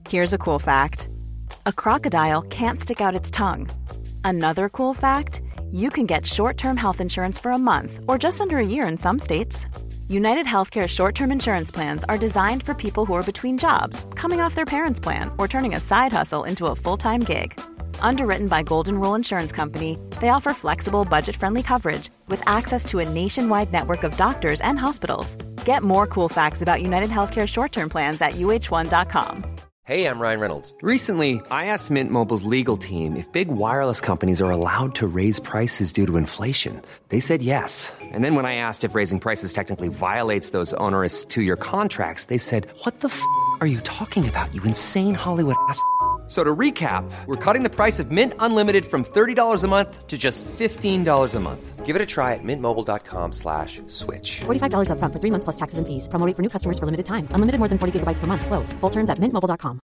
Here's a cool fact. A crocodile can't stick out its tongue. Another cool fact, you can get short-term health insurance for a month or just under a year in some states. United Healthcare short-term insurance plans are designed for people who are between jobs, coming off their parents' plan, or turning a side hustle into a full-time gig. Underwritten by Golden Rule Insurance Company, they offer flexible, budget-friendly coverage with access to a nationwide network of doctors and hospitals. Get more cool facts about United Healthcare short-term plans at uh1.com. Hey, I'm Ryan Reynolds. Recently, I asked Mint Mobile's legal team if big wireless companies are allowed to raise prices due to inflation. They said yes. And then when I asked if raising prices technically violates those onerous two-year contracts, they said, "What the f*** are you talking about, you insane Hollywood ass?" So to recap, we're cutting the price of Mint Unlimited from $30 a month to just $15 a month. Give it a try at mintmobile.com/switch. $45 up front for 3 months plus taxes and fees. Promo rate for new customers for limited time. Unlimited more than 40 gigabytes per month. Slows full terms at mintmobile.com.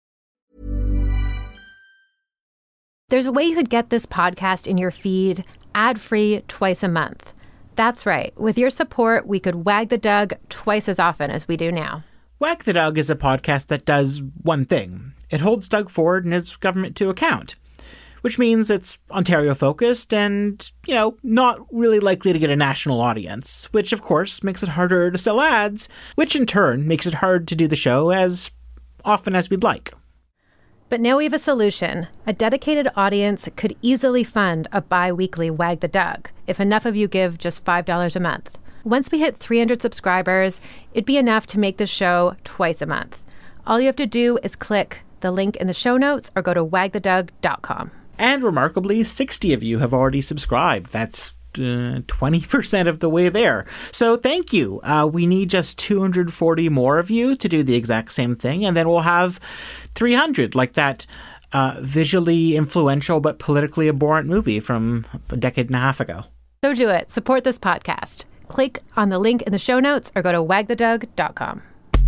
There's a way you could get this podcast in your feed ad-free twice a month. That's right. With your support, we could wag the Doug twice as often as we do now. Wag the Doug is a podcast that does one thing. It holds Doug Ford and his government to account, which means it's Ontario-focused and, not really likely to get a national audience, which, of course, makes it harder to sell ads, which in turn makes it hard to do the show as often as we'd like. But now we have a solution. A dedicated audience could easily fund a bi-weekly Wag the Doug if enough of you give just $5 a month. Once we hit 300 subscribers, it'd be enough to make the show twice a month. All you have to do is click the link in the show notes or go to wagthedug.com. And remarkably, 60 of you have already subscribed. That's 20% of the way there. So thank you. We need just 240 more of you to do the exact same thing, and then we'll have 300, like that visually influential but politically abhorrent movie from a decade and a half ago. So do it. Support this podcast. Click on the link in the show notes or go to wagthedug.com.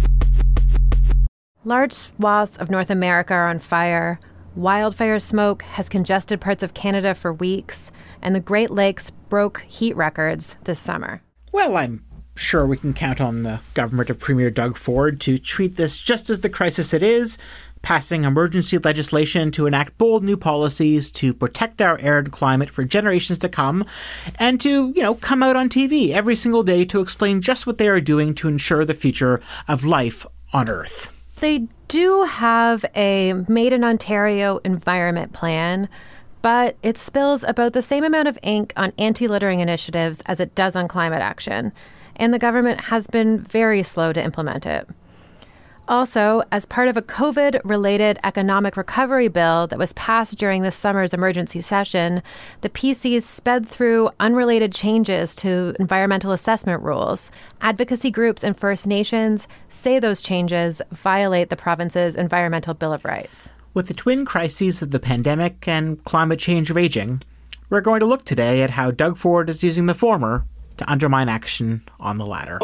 Large swaths of North America are on fire. Wildfire smoke has congested parts of Canada for weeks, and the Great Lakes broke heat records this summer. Well, I'm sure we can count on the government of Premier Doug Ford to treat this just as the crisis it is, passing emergency legislation to enact bold new policies to protect our air and climate for generations to come, and to, come out on TV every single day to explain just what they are doing to ensure the future of life on Earth. They do have a Made in Ontario environment plan, but it spills about the same amount of ink on anti-littering initiatives as it does on climate action, and the government has been very slow to implement it. Also, as part of a COVID-related economic recovery bill that was passed during this summer's emergency session, the PCs sped through unrelated changes to environmental assessment rules. Advocacy groups and First Nations say those changes violate the province's Environmental Bill of Rights. With the twin crises of the pandemic and climate change raging, we're going to look today at how Doug Ford is using the former to undermine action on the latter.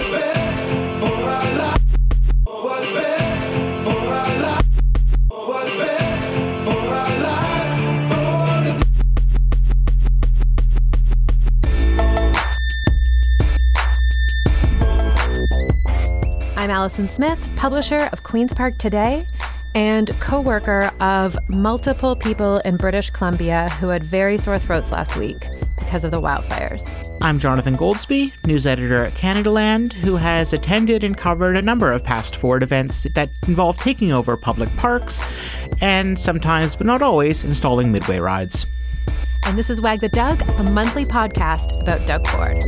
I'm Allison Smith, publisher of Queen's Park Today and co-worker of multiple people in British Columbia who had very sore throats last week because of the wildfires. I'm Jonathan Goldsby, news editor at Canadaland, who has attended and covered a number of past Ford events that involve taking over public parks and sometimes, but not always, installing midway rides. And this is Wag the Doug, a monthly podcast about Doug Ford.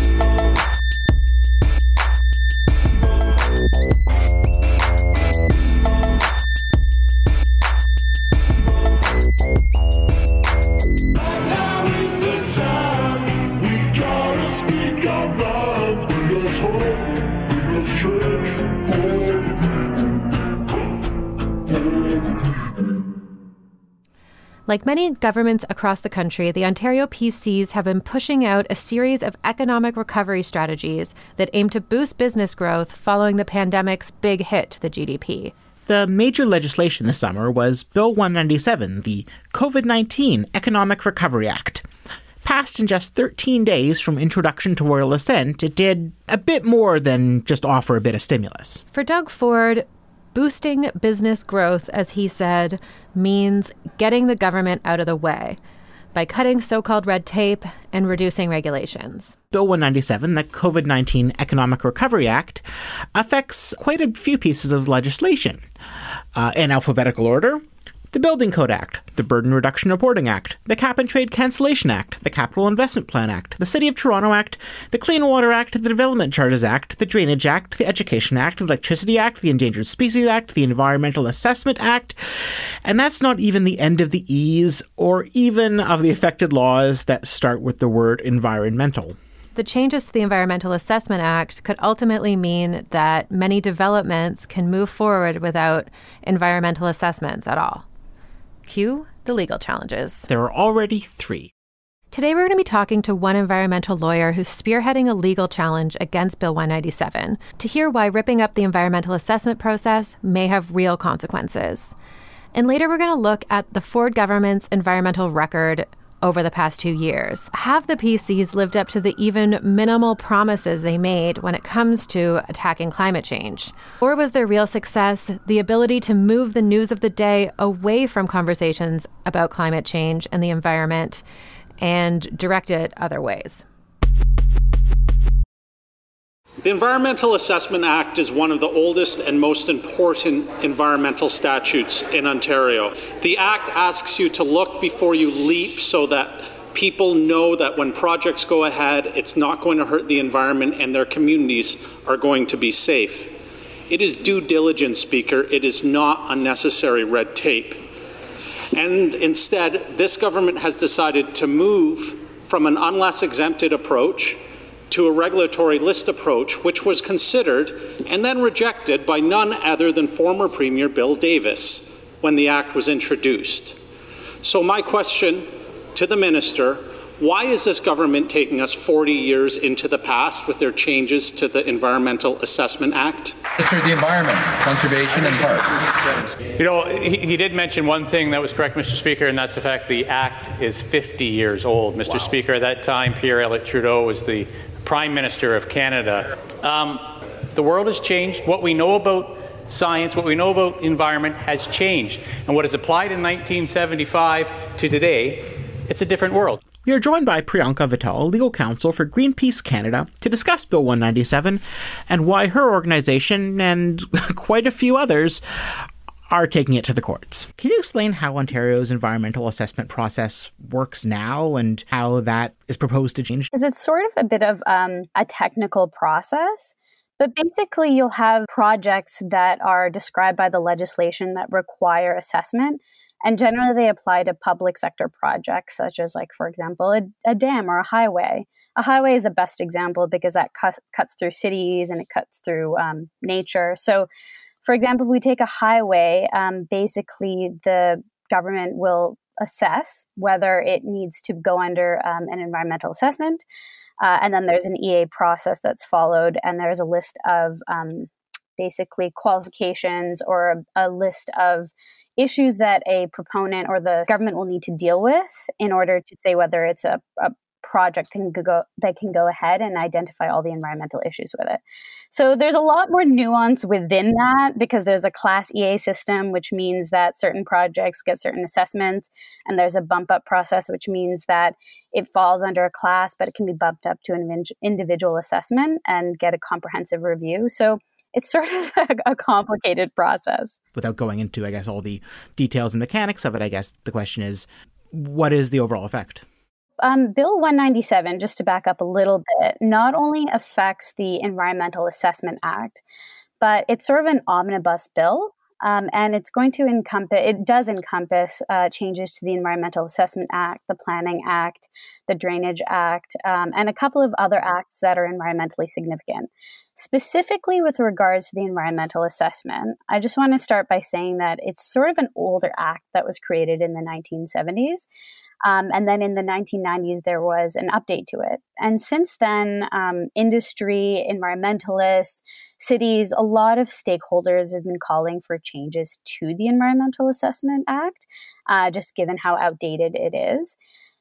Like many governments across the country, the Ontario PCs have been pushing out a series of economic recovery strategies that aim to boost business growth following the pandemic's big hit to the GDP. The major legislation this summer was Bill 197, the COVID-19 Economic Recovery Act. Passed in just 13 days from introduction to royal assent, it did a bit more than just offer a bit of stimulus. For Doug Ford, Boosting business growth, as he said, means getting the government out of the way by cutting so-called red tape and reducing regulations. Bill 197, the COVID-19 Economic Recovery Act, affects quite a few pieces of legislation. In alphabetical order, the Building Code Act, the Burden Reduction Reporting Act, the Cap and Trade Cancellation Act, the Capital Investment Plan Act, the City of Toronto Act, the Clean Water Act, the Development Charges Act, the Drainage Act, the Education Act, the Electricity Act, the Endangered Species Act, the Environmental Assessment Act, and that's not even the end of the E's or even of the affected laws that start with the word environmental. The changes to the Environmental Assessment Act could ultimately mean that many developments can move forward without environmental assessments at all. Cue the legal challenges. There are already 3. Today we're going to be talking to one environmental lawyer who's spearheading a legal challenge against Bill 197 to hear why ripping up the environmental assessment process may have real consequences. And later we're going to look at the Ford government's environmental record over the past 2 years. Have the PCs lived up to the even minimal promises they made when it comes to attacking climate change? Or was their real success the ability to move the news of the day away from conversations about climate change and the environment and direct it other ways? The Environmental Assessment Act is one of the oldest and most important environmental statutes in Ontario. The Act asks you to look before you leap so that people know that when projects go ahead, it's not going to hurt the environment and their communities are going to be safe. It is due diligence, Speaker. It is not unnecessary red tape. And instead, this government has decided to move from an unless exempted approach to a regulatory list approach, which was considered and then rejected by none other than former Premier Bill Davis when the Act was introduced. So my question to the Minister, why is this government taking us 40 years into the past with their changes to the Environmental Assessment Act? Minister of the Environment, Conservation and Parks. You know, he did mention one thing that was correct, Mr. Speaker, and that's the fact the Act is 50 years old. Mr. Wow. Speaker, at that time, Pierre Elliott Trudeau was the Prime Minister of Canada. The world has changed. What we know about science, what we know about environment has changed. And what is applied in 1975 to today, it's a different world. We are joined by Priyanka Vittal, legal counsel for Greenpeace Canada, to discuss Bill 197 and why her organization and quite a few others are taking it to the courts. Can you explain how Ontario's environmental assessment process works now and how that is proposed to change? Because it's sort of a bit of a technical process, but basically you'll have projects that are described by the legislation that require assessment. And generally they apply to public sector projects, such as, like, for example, a dam or a highway. A highway is the best example because that cuts through cities and it cuts through nature. So, for example, if we take a highway, basically the government will assess whether it needs to go under an environmental assessment. And then there's an EA process that's followed, and there's a list of basically qualifications or a list of issues that a proponent or the government will need to deal with in order to say whether it's a project that can go ahead and identify all the environmental issues with it. So there's a lot more nuance within that because there's a Class EA system, which means that certain projects get certain assessments, and there's a bump up process, which means that it falls under a class, but it can be bumped up to an individual assessment and get a comprehensive review. So it's sort of a complicated process. Without going into, I guess, all the details and mechanics of it, I guess the question is, what is the overall effect? Bill 197, just to back up a little bit, not only affects the Environmental Assessment Act, but it's sort of an omnibus bill. And it's going to encompass changes to the Environmental Assessment Act, the Planning Act, the Drainage Act, and a couple of other acts that are environmentally significant. Specifically with regards to the environmental assessment, I just want to start by saying that it's sort of an older act that was created in the 1970s. And then in the 1990s, there was an update to it. And since then, industry, environmentalists, cities, a lot of stakeholders have been calling for changes to the Environmental Assessment Act, just given how outdated it is.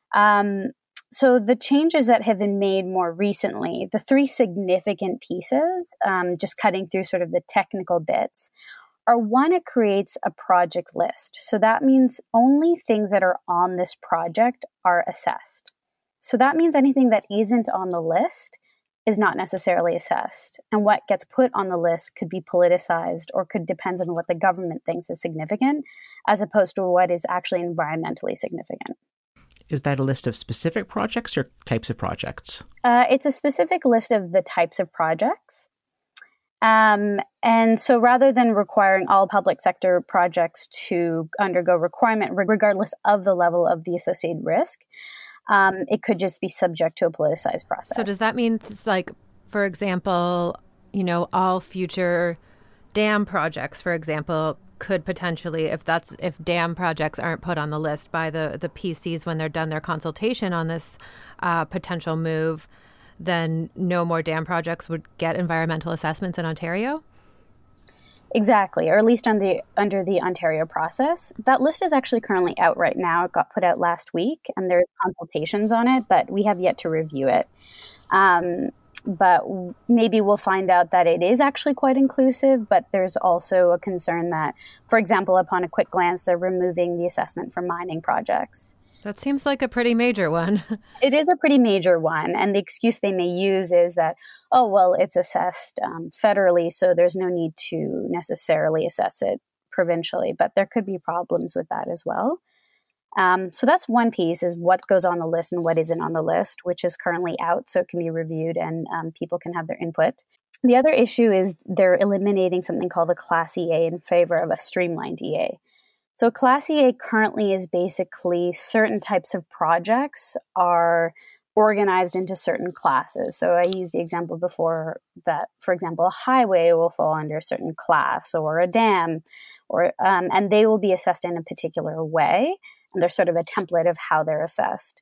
So the changes that have been made more recently, the three significant pieces, just cutting through sort of the technical bits, are one, it creates a project list. So that means only things that are on this project are assessed. So that means anything that isn't on the list is not necessarily assessed. And what gets put on the list could be politicized or could depend on what the government thinks is significant, as opposed to what is actually environmentally significant. Is that a list of specific projects or types of projects? It's a specific list of the types of projects. And so rather than requiring all public sector projects to undergo requirement, regardless of the level of the associated risk, it could just be subject to a politicized process. So does that mean, like, for example, all future dam projects, for example, could potentially, if dam projects aren't put on the list by the PCs when they're done their consultation on this potential move, then no more dam projects would get environmental assessments in Ontario? Exactly, or at least under the Ontario process. That list is actually currently out right now. It got put out last week, and there's consultations on it, but we have yet to review it. But maybe we'll find out that it is actually quite inclusive, but there's also a concern that, for example, upon a quick glance, they're removing the assessment for mining projects. That seems like a pretty major one. It is a pretty major one. And the excuse they may use is that, oh, well, it's assessed federally, so there's no need to necessarily assess it provincially. But there could be problems with that as well. So that's one piece, is what goes on the list and what isn't on the list, which is currently out, so it can be reviewed and people can have their input. The other issue is they're eliminating something called the Class EA in favor of a streamlined EA. So Class EA currently is basically certain types of projects are organized into certain classes. So I used the example before that, for example, a highway will fall under a certain class, or a dam, or and they will be assessed in a particular way. And they're sort of a template of how they're assessed.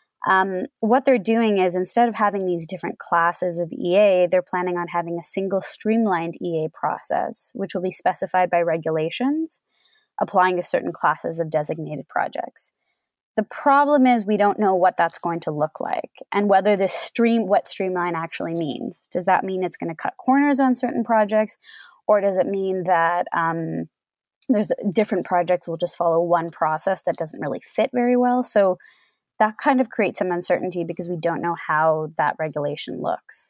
What they're doing is, instead of having these different classes of EA, they're planning on having a single streamlined EA process, which will be specified by regulations, applying to certain classes of designated projects. The problem is we don't know what that's going to look like, and whether what streamline actually means. Does that mean it's going to cut corners on certain projects, or does it mean that there's different projects will just follow one process that doesn't really fit very well? So that kind of creates some uncertainty because we don't know how that regulation looks.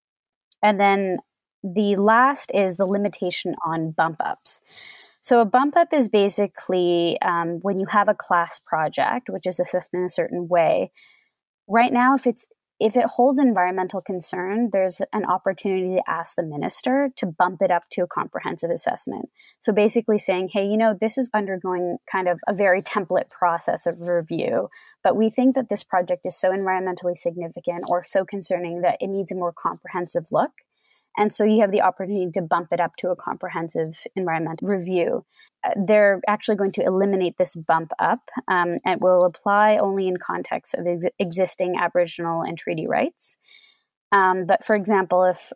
And then the last is the limitation on bump ups. So a bump up is basically when you have a class project, which is assessed in a certain way. Right now, if it holds environmental concern, there's an opportunity to ask the minister to bump it up to a comprehensive assessment. So basically saying, hey, this is undergoing kind of a very template process of review, but we think that this project is so environmentally significant or so concerning that it needs a more comprehensive look. And so you have the opportunity to bump it up to a comprehensive environmental review. They're actually going to eliminate this bump up and will apply only in context of existing Aboriginal and treaty rights. But for example, if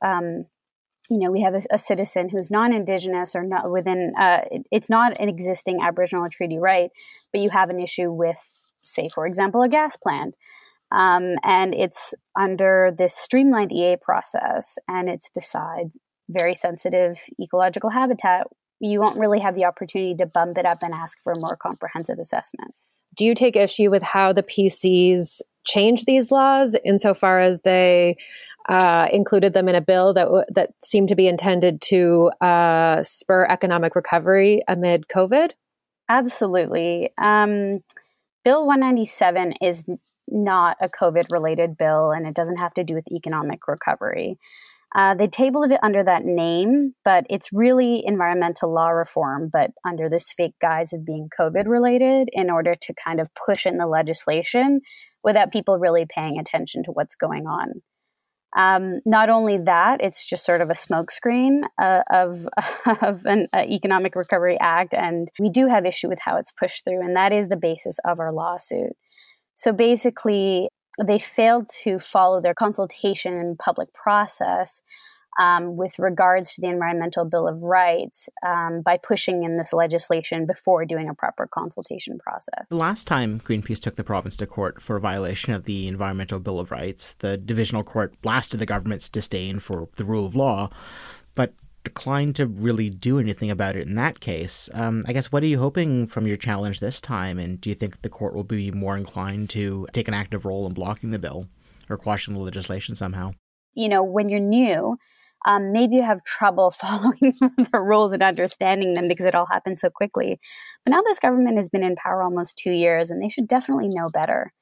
we have a citizen who's non-Indigenous or not within, it's not an existing Aboriginal or treaty right, but you have an issue with, say, for example, a gas plant. And it's under this streamlined EA process, and it's beside very sensitive ecological habitat. You won't really have the opportunity to bump it up and ask for a more comprehensive assessment. Do you take issue with how the PCs change these laws insofar as they included them in a bill that seemed to be intended to spur economic recovery amid COVID? Absolutely. Bill 197 is not a COVID-related bill, and it doesn't have to do with economic recovery. They tabled it under that name, but it's really environmental law reform, but under this fake guise of being COVID-related in order to kind of push in the legislation without people really paying attention to what's going on. Not only that, it's just sort of a smokescreen of an Economic Recovery Act, and we do have issue with how it's pushed through, and that is the basis of our lawsuit. So basically, they failed to follow their consultation and public process with regards to the Environmental Bill of Rights by pushing in this legislation before doing a proper consultation process. The last time Greenpeace took the province to court for a violation of the Environmental Bill of Rights, the Divisional Court blasted the government's disdain for the rule of law. But declined to really do anything about it in that case. I guess, what are you hoping from your challenge this time? And do you think the court will be more inclined to take an active role in blocking the bill or quashing the legislation somehow? When you're new, maybe you have trouble following the rules and understanding them because it all happens so quickly. But now this government has been in power almost 2 years, and they should definitely know better.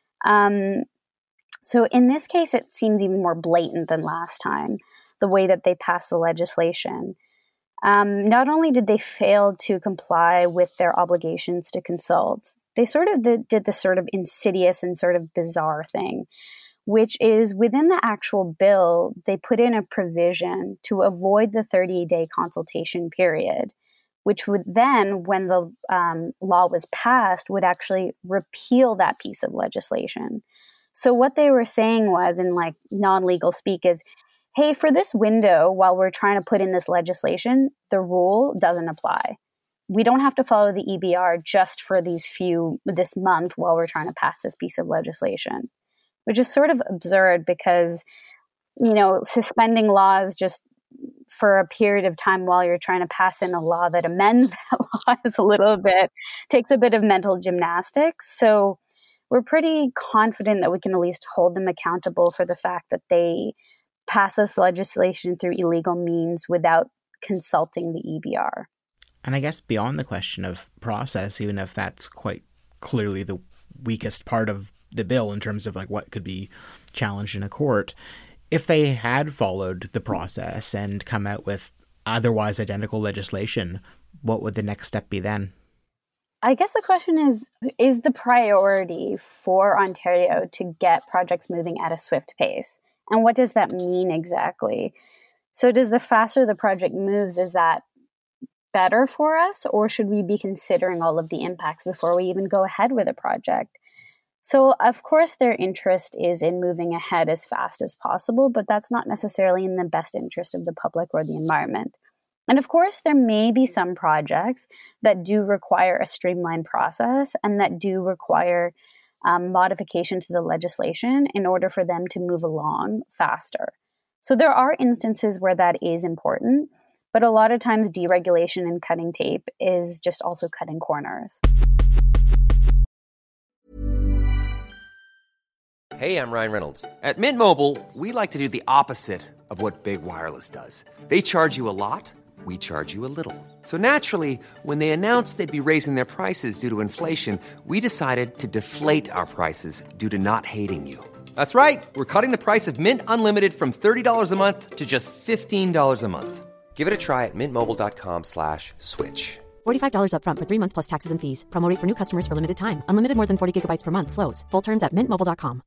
So in this case, it seems even more blatant than last time, the way that they passed the legislation. Not only did they fail to comply with their obligations to consult, they sort of did this sort of insidious and sort of bizarre thing, which is within the actual bill, they put in a provision to avoid the 30-day consultation period, which would then, when the law was passed, would actually repeal that piece of legislation. So what they were saying was, in like non-legal speak, is, hey, for this window, while we're trying to put in this legislation, the rule doesn't apply. We don't have to follow the EBR just for this month while we're trying to pass this piece of legislation, which is sort of absurd because, suspending laws just for a period of time while you're trying to pass in a law that amends that law takes a bit of mental gymnastics. So we're pretty confident that we can at least hold them accountable for the fact that they pass this legislation through illegal means without consulting the EBR. And I guess beyond the question of process, even if that's quite clearly the weakest part of the bill in terms of like what could be challenged in a court, if they had followed the process and come out with otherwise identical legislation, what would the next step be then? I guess the question is the priority for Ontario to get projects moving at a swift pace? And what does that mean exactly? So does the faster the project moves, is that better for us? Or should we be considering all of the impacts before we even go ahead with a project? So, of course, their interest is in moving ahead as fast as possible, but that's not necessarily in the best interest of the public or the environment. And of course, there may be some projects that do require a streamlined process and that do require modification to the legislation in order for them to move along faster. So there are instances where that is important, but a lot of times deregulation and cutting tape is just also cutting corners. Hey, I'm Ryan Reynolds. At Mint Mobile, we like to do the opposite of what Big Wireless does. They charge you a lot. We charge you a little. So naturally, when they announced they'd be raising their prices due to inflation, we decided to deflate our prices due to not hating you. That's right. We're cutting the price of Mint Unlimited from $30 a month to just $15 a month. Give it a try at mintmobile.com/switch. $45 up front for 3 months plus taxes and fees. Promo rate for new customers for limited time. Unlimited more than 40 gigabytes per month. Slows full terms at mintmobile.com.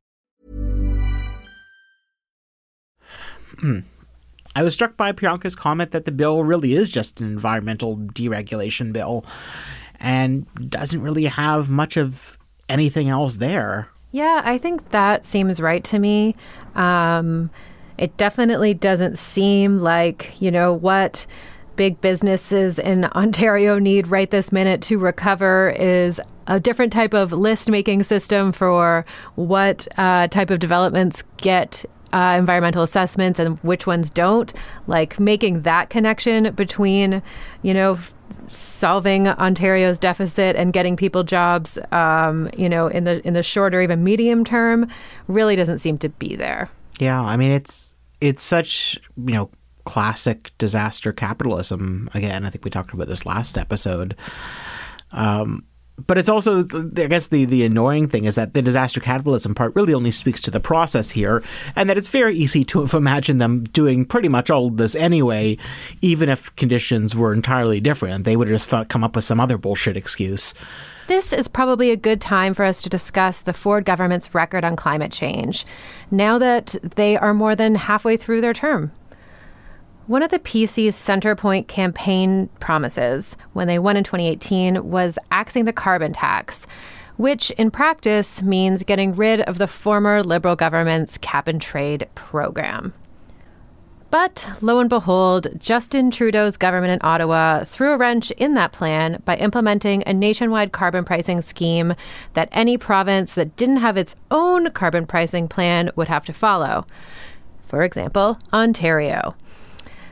I was struck by Priyanka's comment that the bill really is just an environmental deregulation bill and doesn't really have much of anything else there. Yeah, I think that seems right to me. It definitely doesn't seem like, what big businesses in Ontario need right this minute to recover is a different type of list-making system for what type of developments get environmental assessments and which ones don't. Like making that connection between, solving Ontario's deficit and getting people jobs, in the short or even medium term really doesn't seem to be there. Yeah, I mean, it's such, classic disaster capitalism. Again, I think we talked about this last episode. But it's also, I guess, the annoying thing is that the disaster capitalism part really only speaks to the process here, and that it's very easy to imagine them doing pretty much all of this anyway, even if conditions were entirely different. They would have just come up with some other bullshit excuse. This is probably a good time for us to discuss the Ford government's record on climate change, now that they are more than halfway through their term. One of the PC's Centrepoint campaign promises when they won in 2018 was axing the carbon tax, which in practice means getting rid of the former Liberal government's cap-and-trade program. But lo and behold, Justin Trudeau's government in Ottawa threw a wrench in that plan by implementing a nationwide carbon pricing scheme that any province that didn't have its own carbon pricing plan would have to follow. For example, Ontario.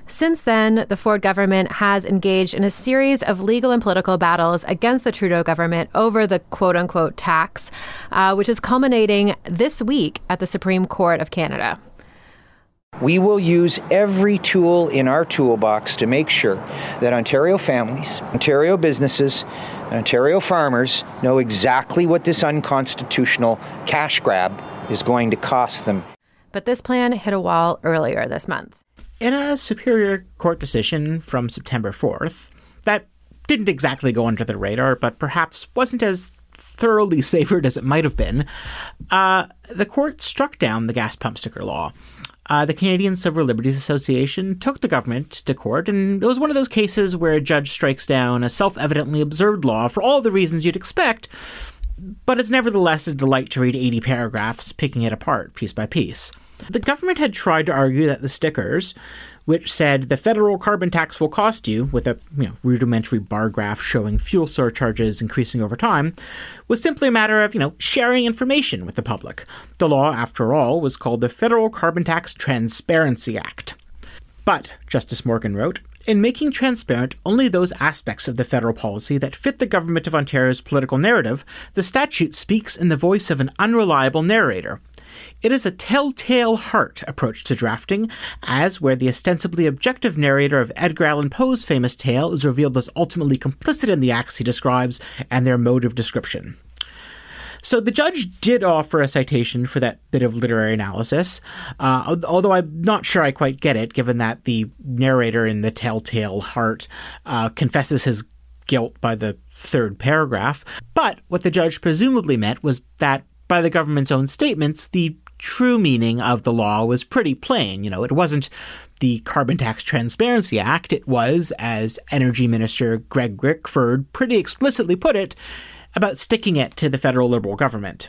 Since then, the Ford government has engaged in a series of legal and political battles against the Trudeau government over the quote-unquote tax, which is culminating this week at the Supreme Court of Canada. We will use every tool in our toolbox to make sure that Ontario families, Ontario businesses, and Ontario farmers know exactly what this unconstitutional cash grab is going to cost them. But this plan hit a wall earlier this month. In a Superior Court decision from September 4th, that didn't exactly go under the radar, but perhaps wasn't as thoroughly savored as it might have been, the court struck down the gas pump sticker law. The Canadian Civil Liberties Association took the government to court, and it was one of those cases where a judge strikes down a self-evidently absurd law for all the reasons you'd expect, but it's nevertheless a delight to read 80 paragraphs picking it apart piece by piece. The government had tried to argue that the stickers, which said the federal carbon tax will cost you, with a rudimentary bar graph showing fuel surcharges increasing over time, was simply a matter of, sharing information with the public. The law, after all, was called the Federal Carbon Tax Transparency Act. But, Justice Morgan wrote, in making transparent only those aspects of the federal policy that fit the Government of Ontario's political narrative, the statute speaks in the voice of an unreliable narrator. It is a telltale heart approach to drafting, as where the ostensibly objective narrator of Edgar Allan Poe's famous tale is revealed as ultimately complicit in the acts he describes and their mode of description. So the judge did offer a citation for that bit of literary analysis, although I'm not sure I quite get it, given that the narrator in the telltale heart confesses his guilt by the third paragraph. But what the judge presumably meant was that by the government's own statements, the true meaning of the law was pretty plain. It wasn't the Carbon Tax Transparency Act. It was, as Energy Minister Greg Rickford pretty explicitly put it, about sticking it to the federal Liberal government.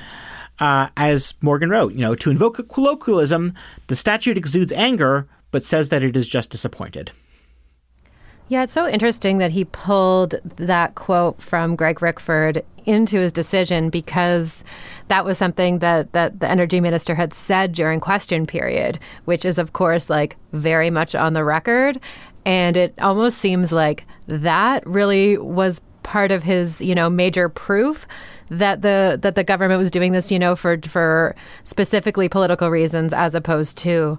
As Morgan wrote, to invoke a colloquialism, the statute exudes anger, but says that it is just disappointed. Yeah, it's so interesting that he pulled that quote from Greg Rickford into his decision, because that was something that the energy minister had said during question period, which is, of course, very much on the record. And it almost seems like that really was part of his, major proof that the government was doing this, for specifically political reasons, as opposed to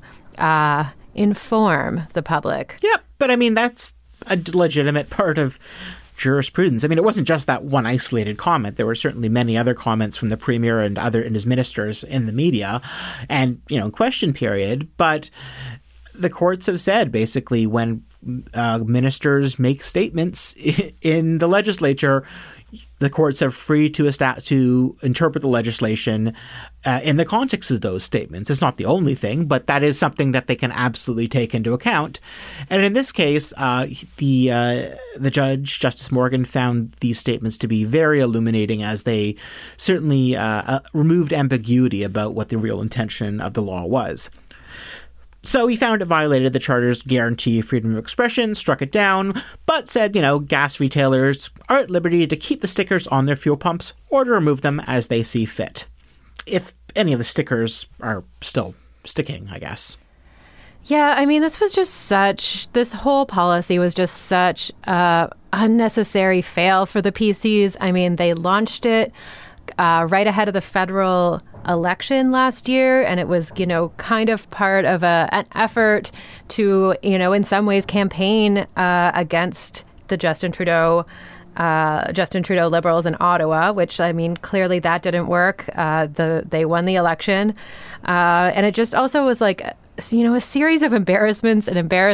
inform the public. Yep, but that's a legitimate part of jurisprudence. It wasn't just that one isolated comment. There were certainly many other comments from the Premier and his ministers in the media and, question period. But the courts have said, basically, when ministers make statements in the legislature, the courts are free to interpret the legislation in the context of those statements. It's not the only thing, but that is something that they can absolutely take into account. And in this case, the judge, Justice Morgan, found these statements to be very illuminating, as they certainly removed ambiguity about what the real intention of the law was. So he found it violated the Charter's guarantee of freedom of expression, struck it down, but said, gas retailers are at liberty to keep the stickers on their fuel pumps or to remove them as they see fit. If any of the stickers are still sticking, I guess. Yeah, this whole policy was just such an unnecessary fail for the PCs. They launched it right ahead of the federal election last year, and it was, kind of part of an effort to, in some ways campaign against the Justin Trudeau Liberals in Ottawa, which, clearly that didn't work. They won the election. And it just also was a series of embarrassments.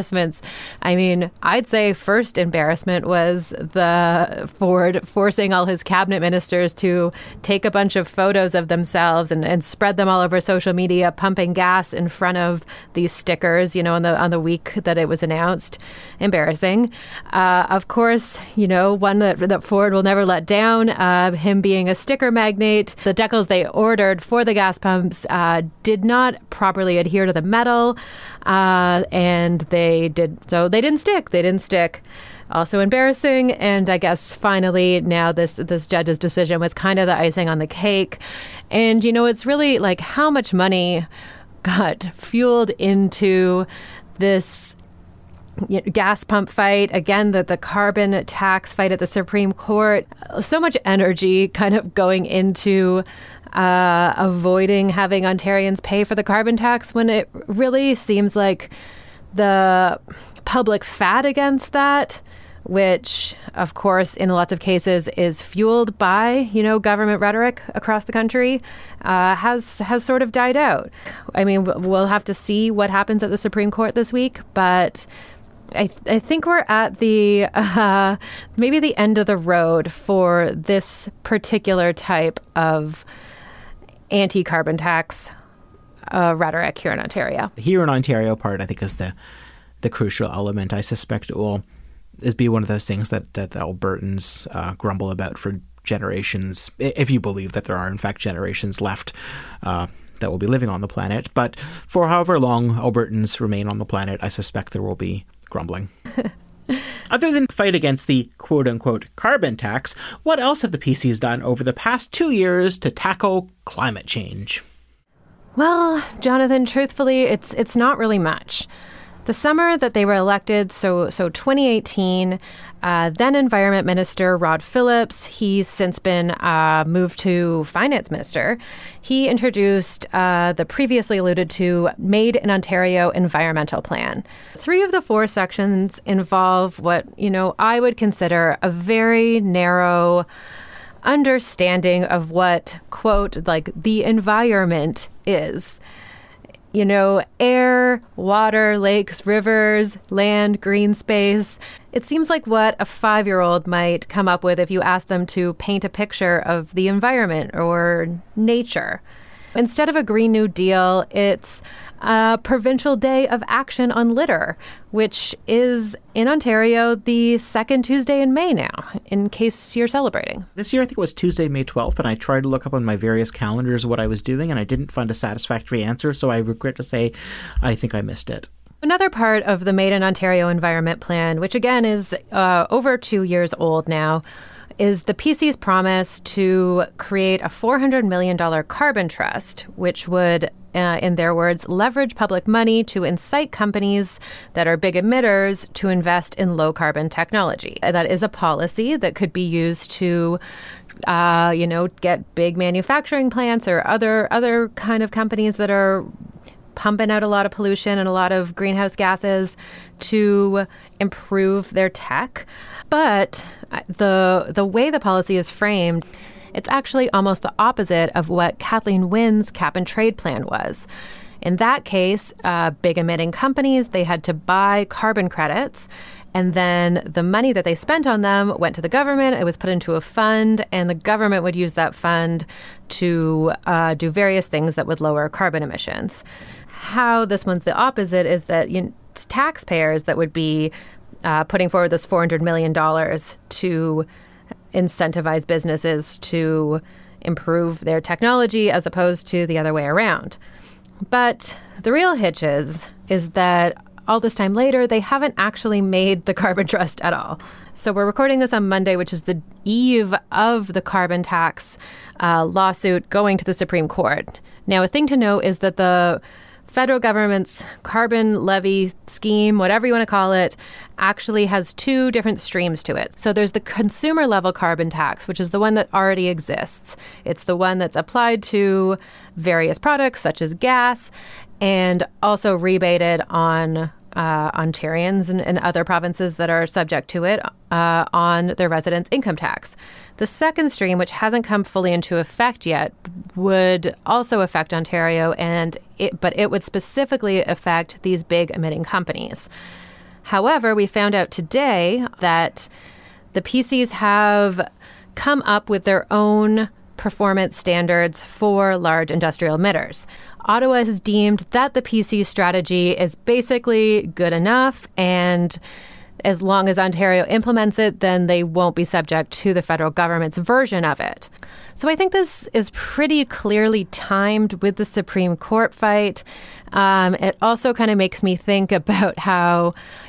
I'd say first embarrassment was the Ford forcing all his cabinet ministers to take a bunch of photos of themselves and spread them all over social media, pumping gas in front of these stickers, on the week that it was announced. Embarrassing. Of course, one that Ford will never let down, him being a sticker magnate. The decals they ordered for the gas pumps did not properly adhere to the metal. And they didn't stick. Also embarrassing. And I guess finally now this judge's decision was kind of the icing on the cake. And, it's really how much money got fueled into this gas pump fight, again, the carbon tax fight at the Supreme Court. So much energy kind of going into avoiding having Ontarians pay for the carbon tax when it really seems like the public fat against that, which, of course, in lots of cases is fueled by, government rhetoric across the country, has sort of died out. I mean, we'll have to see what happens at the Supreme Court this week, but I think we're at the maybe the end of the road for this particular type of anti-carbon tax rhetoric here in Ontario. Here in Ontario part, I think, is the crucial element. I suspect it will be one of those things that Albertans grumble about for generations, if you believe that there are, in fact, generations left that will be living on the planet. But for however long Albertans remain on the planet, I suspect there will be grumbling. Other than the fight against the quote-unquote carbon tax, what else have the PCs done over the past 2 years to tackle climate change? Well, Jonathan, truthfully, it's not really much. The summer that they were elected, so 2018, then Environment Minister Rod Phillips, he's since been moved to Finance Minister. He introduced the previously alluded to Made in Ontario Environmental Plan. 3 of the 4 sections involve what, I would consider a very narrow understanding of what, quote, like the environment is. Air, water, lakes, rivers, land, green space. It seems like what a 5-year-old might come up with if you ask them to paint a picture of the environment or nature. Instead of a Green New Deal, it's a provincial day of action on litter, which is in Ontario the second Tuesday in May now, in case you're celebrating. This year, I think it was Tuesday, May 12th, and I tried to look up on my various calendars what I was doing, and I didn't find a satisfactory answer, so I regret to say I think I missed it. Another part of the Made in Ontario Environment Plan, which again is over 2 years old now, is the PC's promise to create a $400 million carbon trust, which would, in their words, leverage public money to incite companies that are big emitters to invest in low-carbon technology. That is a policy that could be used to get big manufacturing plants or other kind of companies that are pumping out a lot of pollution and a lot of greenhouse gases to improve their tech. But the way the policy is framed, it's actually almost the opposite of what Kathleen Wynne's cap and trade plan was. In that case, big emitting companies, they had to buy carbon credits, and then the money that they spent on them went to the government. It was put into a fund, and the government would use that fund to do various things that would lower carbon emissions. How this one's the opposite is that it's taxpayers that would be putting forward this $400 million to incentivize businesses to improve their technology as opposed to the other way around. But the real hitch is that all this time later, they haven't actually made the carbon trust at all. So we're recording this on Monday, which is the eve of the carbon tax lawsuit going to the Supreme Court. Now, a thing to note is that the federal government's carbon levy scheme, whatever you want to call it, actually has 2 different streams to it. So there's the consumer level carbon tax, which is the one that already exists. It's the one that's applied to various products such as gas and also rebated on Ontarians and other provinces that are subject to it on their residents' income tax. The second stream, which hasn't come fully into effect yet, would also affect Ontario, but it would specifically affect these big emitting companies. However, we found out today that the PCs have come up with their own performance standards for large industrial emitters. Ottawa has deemed that the PC strategy is basically good enough, and as long as Ontario implements it, then they won't be subject to the federal government's version of it. So I think this is pretty clearly timed with the Supreme Court fight. It also kind of makes me think about how,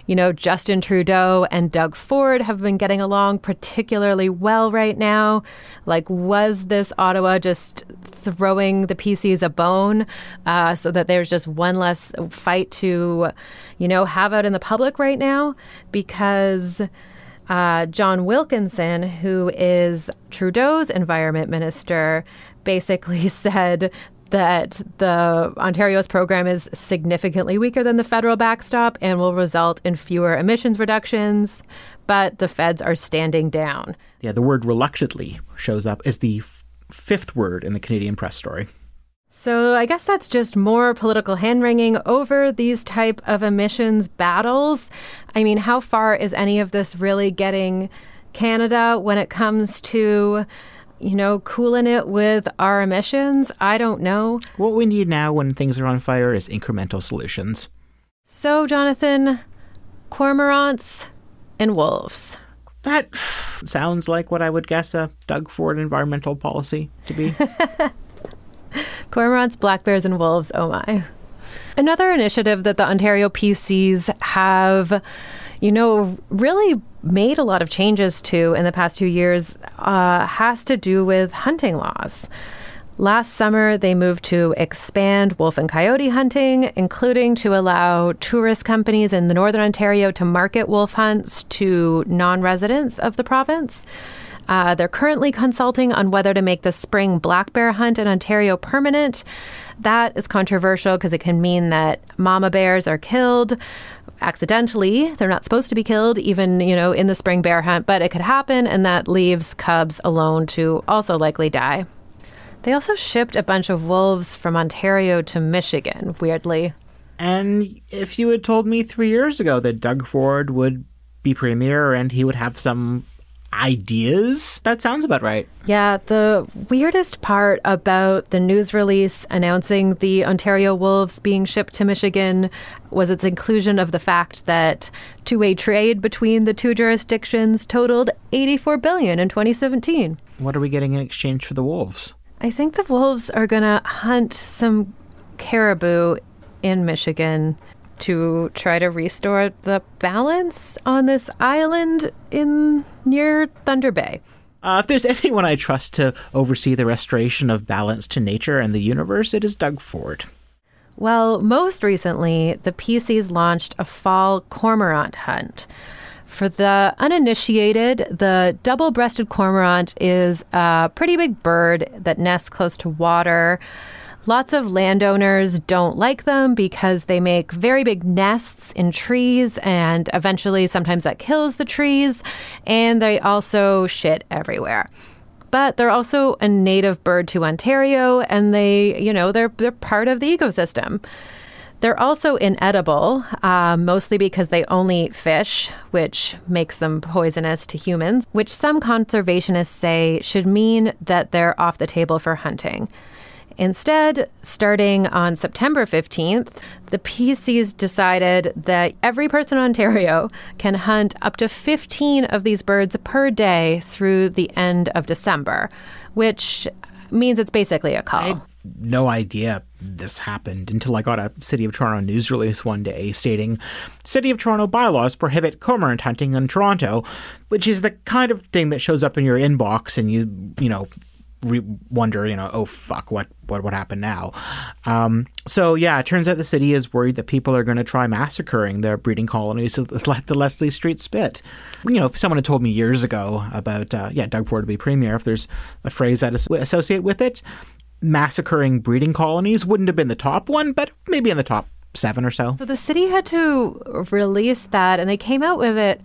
Justin Trudeau and Doug Ford have been getting along particularly well right now. Like, was this Ottawa just throwing the PCs a bone so that there's just one less fight to, have out in the public right now? Because John Wilkinson, who is Trudeau's environment minister, basically said that the Ontario's program is significantly weaker than the federal backstop and will result in fewer emissions reductions, but the feds are standing down. Yeah, the word reluctantly shows up as the fifth word in the Canadian Press story. So I guess that's just more political hand-wringing over these type of emissions battles. I mean, how far is any of this really getting Canada when it comes to cooling it with our emissions? I don't know. What we need now when things are on fire is incremental solutions. So, Jonathan, cormorants and wolves. That sounds like what I would guess a Doug Ford environmental policy to be. Cormorants, black bears, and wolves, oh my. Another initiative that the Ontario PCs have, really made a lot of changes to in the past 2 years has to do with hunting laws. Last summer, they moved to expand wolf and coyote hunting, including to allow tourist companies in the Northern Ontario to market wolf hunts to non-residents of the province. They're currently consulting on whether to make the spring black bear hunt in Ontario permanent. That is controversial because it can mean that mama bears are killed accidentally. They're not supposed to be killed, even, in the spring bear hunt, but it could happen, and that leaves cubs alone to also likely die. They also shipped a bunch of wolves from Ontario to Michigan, weirdly. And if you had told me 3 years ago that Doug Ford would be premier and he would have some ideas, that sounds about right. Yeah, the weirdest part about the news release announcing the Ontario wolves being shipped to Michigan was its inclusion of the fact that two-way trade between the two jurisdictions totaled $84 billion in 2017. What are we getting in exchange for the wolves? I think the wolves are going to hunt some caribou in Michigan to try to restore the balance on this island near Thunder Bay. If there's anyone I trust to oversee the restoration of balance to nature and the universe, it is Doug Ford. Well, most recently, the PCs launched a fall cormorant hunt. For the uninitiated, the double-breasted cormorant is a pretty big bird that nests close to water. Lots of landowners don't like them because they make very big nests in trees, and eventually sometimes that kills the trees, and they also shit everywhere. But they're also a native bird to Ontario, and they're part of the ecosystem. They're also inedible, mostly because they only eat fish, which makes them poisonous to humans, which some conservationists say should mean that they're off the table for hunting. Instead, starting on September 15th, the PCs decided that every person in Ontario can hunt up to 15 of these birds per day through the end of December, which means it's basically a call. I had no idea this happened until I got a City of Toronto news release one day stating City of Toronto bylaws prohibit cormorant hunting in Toronto, which is the kind of thing that shows up in your inbox and you wonder, oh, fuck, what happened now? So, yeah, it turns out the city is worried that people are going to try massacring their breeding colonies to let the Leslie Street spit. If someone had told me years ago about, Doug Ford to be premier, if there's a phrase that is associated with it, massacring breeding colonies wouldn't have been the top one, but maybe in the top 7 or so. So the city had to release that, and they came out with it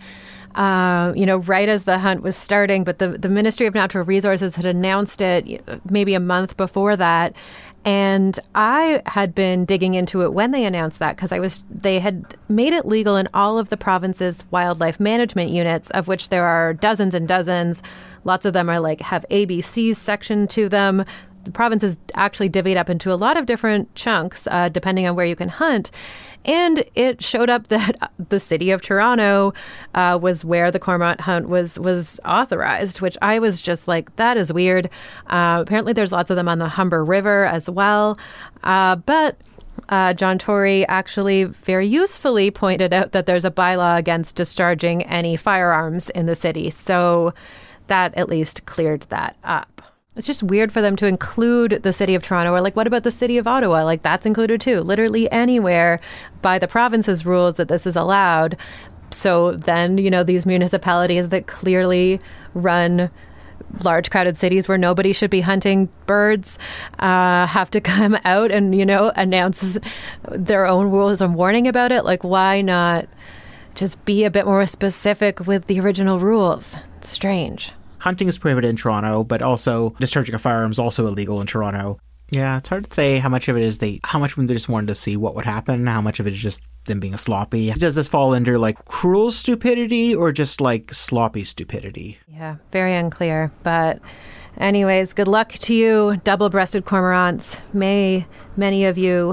right as the hunt was starting, but the Ministry of Natural Resources had announced it maybe a month before that. And I had been digging into it when they announced that because they had made it legal in all of the province's wildlife management units, of which there are dozens and dozens. Lots of them are have ABCs section to them. The province is actually divvied up into a lot of different chunks, depending on where you can hunt. And it showed up that the City of Toronto was where the cormorant hunt was authorized, which I was just like, that is weird. Apparently there's lots of them on the Humber River as well. But John Tory actually very usefully pointed out that there's a bylaw against discharging any firearms in the city. So that at least cleared that up. It's just weird for them to include the city of Toronto, or like, what about the city of Ottawa? Like, that's included too. Literally anywhere by the province's rules that this is allowed. So then, these municipalities that clearly run large crowded cities where nobody should be hunting birds have to come out and, announce their own rules and warning about it. Like, why not just be a bit more specific with the original rules? It's strange. Hunting is prohibited in Toronto, but also discharging a firearm is also illegal in Toronto. Yeah, it's hard to say how much of it is how much of they just wanted to see what would happen, how much of it is just them being sloppy. Does this fall under like cruel stupidity or just like sloppy stupidity? Yeah, very unclear. But anyways, good luck to you, double-breasted cormorants. May many of you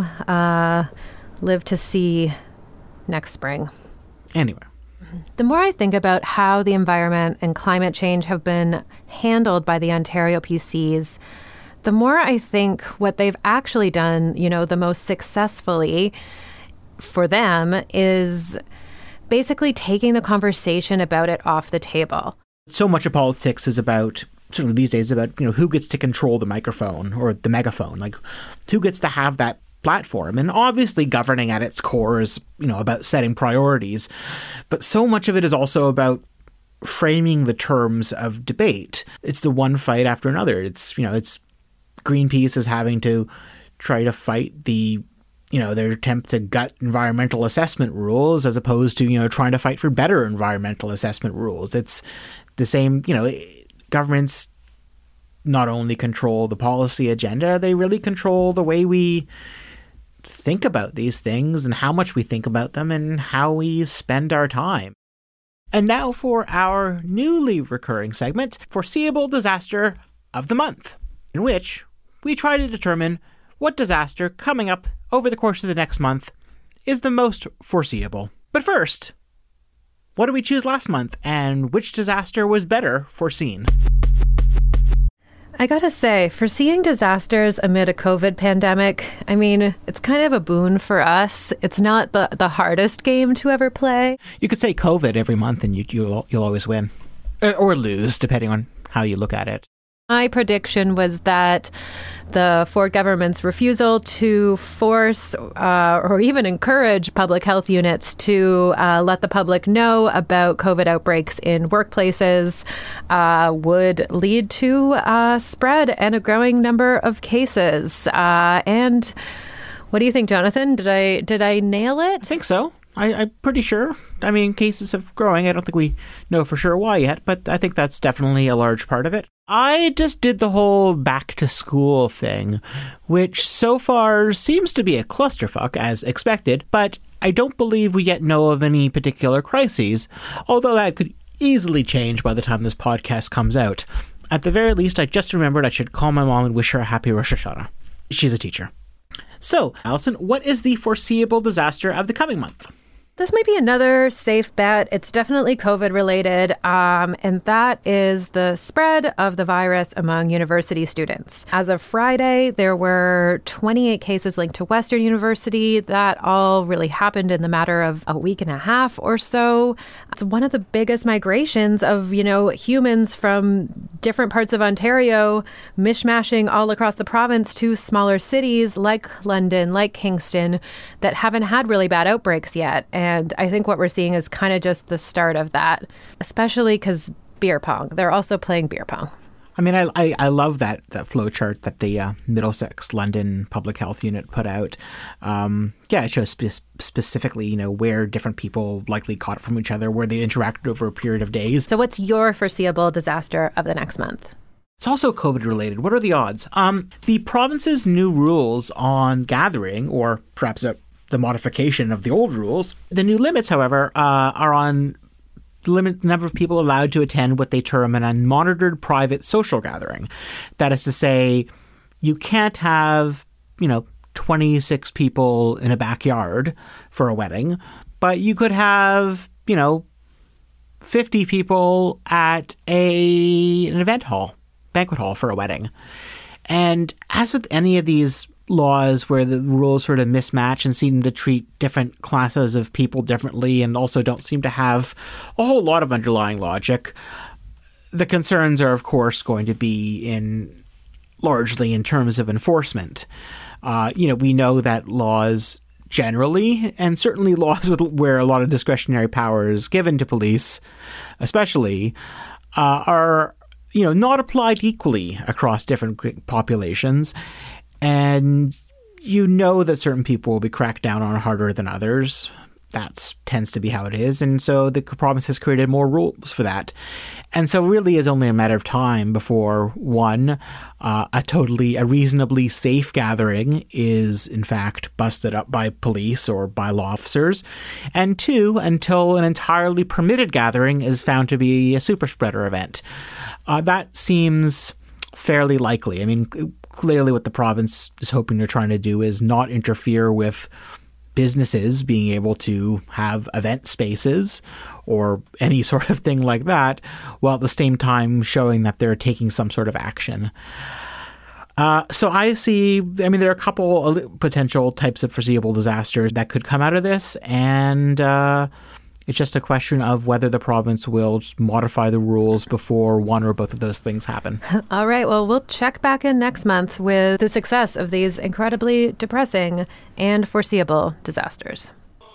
live to see next spring. Anyway. The more I think about how the environment and climate change have been handled by the Ontario PCs, the more I think what they've actually done, the most successfully for them is basically taking the conversation about it off the table. So much of politics is about, certainly these days, about, who gets to control the microphone or the megaphone, like who gets to have that platform. And obviously governing at its core is, about setting priorities. But so much of it is also about framing the terms of debate. It's the one fight after another. It's Greenpeace is having to try to fight their attempt to gut environmental assessment rules as opposed to, trying to fight for better environmental assessment rules. It's the same, governments not only control the policy agenda, they really control the way we think about these things and how much we think about them and how we spend our time. And now for our newly recurring segment, Foreseeable Disaster of the Month, in which we try to determine what disaster coming up over the course of the next month is the most foreseeable. But first, what did we choose last month and which disaster was better foreseen? I gotta say, foreseeing disasters amid a COVID pandemic, it's kind of a boon for us. It's not the hardest game to ever play. You could say COVID every month and you'll always win. Or lose, depending on how you look at it. My prediction was that the Ford government's refusal to force or even encourage public health units to let the public know about COVID outbreaks in workplaces would lead to spread and a growing number of cases. And what do you think, Jonathan? Did I nail it? I think so. I'm pretty sure. Cases are growing. I don't think we know for sure why yet, but I think that's definitely a large part of it. I just did the whole back to school thing, which so far seems to be a clusterfuck as expected, but I don't believe we yet know of any particular crises, although that could easily change by the time this podcast comes out. At the very least, I just remembered I should call my mom and wish her a happy Rosh Hashanah. She's a teacher. So, Allison, what is the foreseeable disaster of the coming month? This might be another safe bet. It's definitely COVID related, and that is the spread of the virus among university students. As of Friday, there were 28 cases linked to Western University. That all really happened in the matter of a week and a half or so. It's one of the biggest migrations of, humans from different parts of Ontario mishmashing all across the province to smaller cities like London, like Kingston, that haven't had really bad outbreaks yet. And I think what we're seeing is kind of just the start of that, especially because beer pong. They're also playing beer pong. I love that flow chart that the Middlesex London Public Health Unit put out. It shows specifically, where different people likely caught it from each other, where they interacted over a period of days. So what's your foreseeable disaster of the next month? It's also COVID related. What are the odds? The province's new rules on gathering, or perhaps the modification of the old rules. The new limits, however, are on the limit number of people allowed to attend what they term an unmonitored private social gathering. That is to say, you can't have, 26 people in a backyard for a wedding, but you could have, 50 people at an event hall, banquet hall for a wedding. And as with any of these laws where the rules sort of mismatch and seem to treat different classes of people differently and also don't seem to have a whole lot of underlying logic. The concerns are, of course, going to be largely in terms of enforcement. We know that laws generally, and certainly laws where a lot of discretionary power is given to police, especially, are not applied equally across different populations. And that certain people will be cracked down on harder than others. That tends to be how it is. And so the province has created more rules for that. And so really it's only a matter of time before, one, a reasonably safe gathering is in fact busted up by police or by law officers. And two, until an entirely permitted gathering is found to be a super spreader event. That seems fairly likely. I mean, clearly what the province is hoping they're trying to do is not interfere with businesses being able to have event spaces or any sort of thing like that, while at the same time showing that they're taking some sort of action. So I see, there are a couple potential types of foreseeable disasters that could come out of this, and it's just a question of whether the province will modify the rules before one or both of those things happen. All right. Well, we'll check back in next month with the success of these incredibly depressing and foreseeable disasters.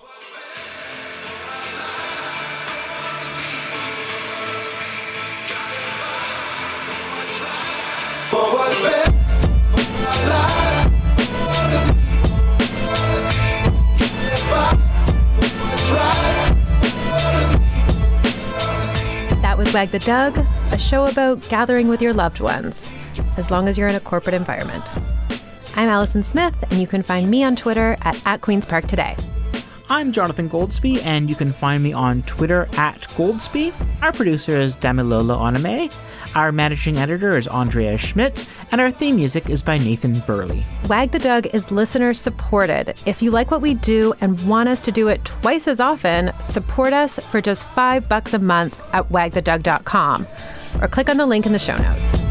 That was Wag the Dug, a show about gathering with your loved ones, as long as you're in a corporate environment. I'm Allison Smith, and you can find me on Twitter at Queen's Park Today. I'm Jonathan Goldsby, and you can find me on Twitter at Goldsby. Our producer is Damilola Oname. Our managing editor is Andrea Schmidt, and our theme music is by Nathan Burley. Wag the Dug is listener supported. If you like what we do and want us to do it twice as often, support us for just $5 a month at wagthedug.com, or click on the link in the show notes.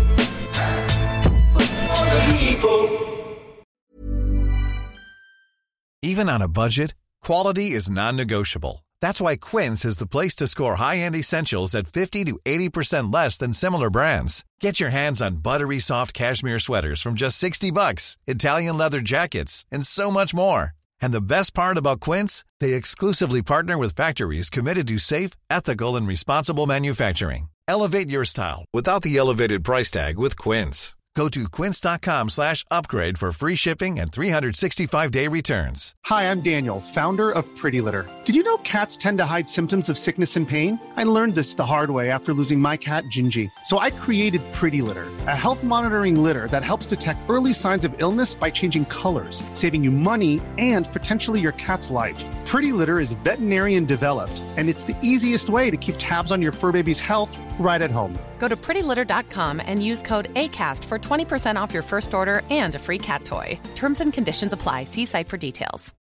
Even on a budget, quality is non-negotiable. That's why Quince is the place to score high-end essentials at 50 to 80% less than similar brands. Get your hands on buttery soft cashmere sweaters from just $60, Italian leather jackets, and so much more. And the best part about Quince, they exclusively partner with factories committed to safe, ethical, and responsible manufacturing. Elevate your style without the elevated price tag with Quince. Go to quince.com/upgrade for free shipping and 365-day returns. Hi, I'm Daniel, founder of Pretty Litter. Did you know cats tend to hide symptoms of sickness and pain? I learned this the hard way after losing my cat, Gingy. So I created Pretty Litter, a health monitoring litter that helps detect early signs of illness by changing colors, saving you money and potentially your cat's life. Pretty Litter is veterinarian developed, and it's the easiest way to keep tabs on your fur baby's health right at home. Go to prettylitter.com and use code ACAST for 20% off your first order and a free cat toy. Terms and conditions apply. See site for details.